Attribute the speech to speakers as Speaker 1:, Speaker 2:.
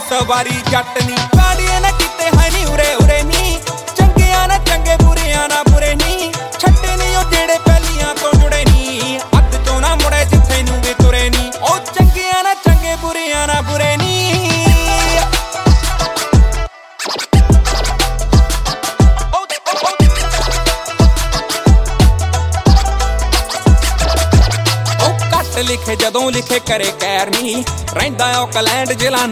Speaker 1: ਸਵਾਰੀ ਜੱਟ ਨੀ ਕਾਲੀਏ ਨਾ ਕੀਤੇ ਹੈ ਨੀ ਉਰੇ ਉਰੇ ਨੀ ਚੰਗਿਆਂ ਨਾ ਚੰਗੇ ਬੁਰਿਆਂ ਨਾ ਬੁਰੇ ਨੀ ਛੱਡੇ ਨੀ ਉਹ ਜਿਹੜੇ ਪਹਿਲੀਆਂ ਤੋਂ ਜੁੜੇ ਨੀ ਅੱਧ ਚੋਂ ਨਾ ਮੁੜੇ ਜਿੱਥੇ ਨੂੰ ਵੀ ਤੁਰੇ ਨੀ ਉਹ ਚੰਗਿਆਂ ਨਾ ਚੰਗੇ ਬੁਰਿਆਂ ਨਾ ਬੁਰੇ ਨੀ ਲਿਖੇ ਜਦੋਂ ਲਿਖੇ ਕਰੇ ਕੈਰ ਨੀ ਰਹਿੰਦਾ ਔਕਲੈਂਡ ਜ਼ਿਲ੍ਹਾ